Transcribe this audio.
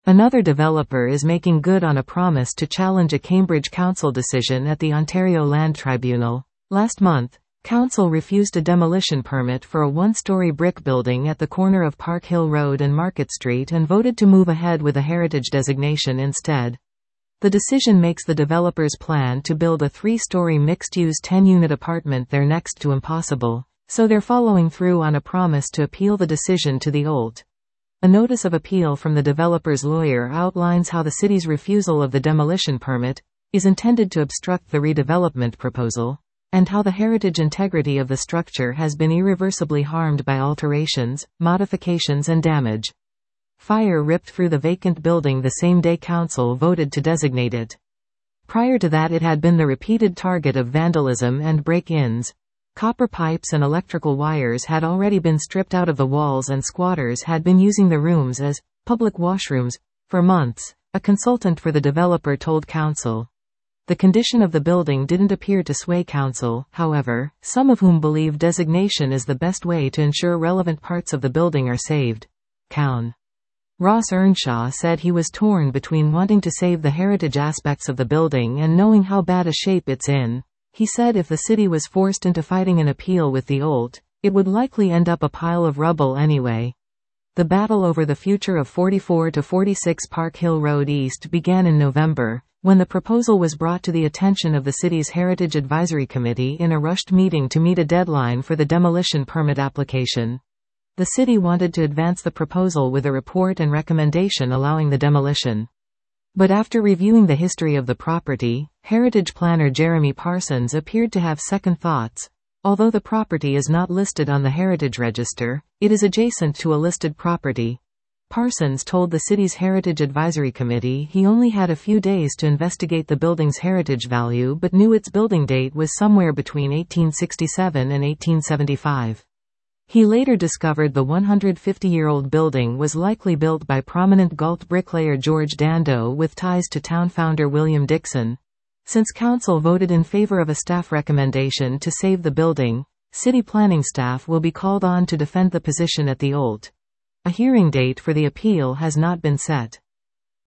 Another developer is making good on a promise to challenge a Cambridge Council decision at the Ontario Land Tribunal. Last month, Council refused a demolition permit for a one-story brick building at the corner of Park Hill Road and Market Street and voted to move ahead with a heritage designation instead. The decision makes the developer's plan to build a 3-story mixed-use 10-unit apartment there next to impossible, so they're following through on a promise to appeal the decision to the OLT. A notice of appeal from the developer's lawyer outlines how the city's refusal of the demolition permit is intended to obstruct the redevelopment proposal, and how the heritage integrity of the structure has been irreversibly harmed by alterations, modifications and damage. Fire ripped through the vacant building the same day Council voted to designate it. Prior to that, it had been the repeated target of vandalism and break-ins. Copper pipes and electrical wires had already been stripped out of the walls and squatters had been using the rooms as public washrooms for months, a consultant for the developer told Council. The condition of the building didn't appear to sway Council, however, some of whom believe designation is the best way to ensure relevant parts of the building are saved. Coun. Ross Earnshaw said he was torn between wanting to save the heritage aspects of the building and knowing how bad a shape it's in. He said if the city was forced into fighting an appeal with the OLT, it would likely end up a pile of rubble anyway. The battle over the future of 44 to 46 Park Hill Road East began in November, when the proposal was brought to the attention of the city's Heritage Advisory Committee in a rushed meeting to meet a deadline for the demolition permit application. The city wanted to advance the proposal with a report and recommendation allowing the demolition. But after reviewing the history of the property, heritage planner Jeremy Parsons appeared to have second thoughts. Although the property is not listed on the Heritage Register, it is adjacent to a listed property. Parsons told the city's Heritage Advisory Committee he only had a few days to investigate the building's heritage value but knew its building date was somewhere between 1867 and 1875. He later discovered the 150-year-old building was likely built by prominent Galt bricklayer George Dando with ties to town founder William Dixon. Since Council voted in favor of a staff recommendation to save the building, city planning staff will be called on to defend the position at the OLT. A hearing date for the appeal has not been set.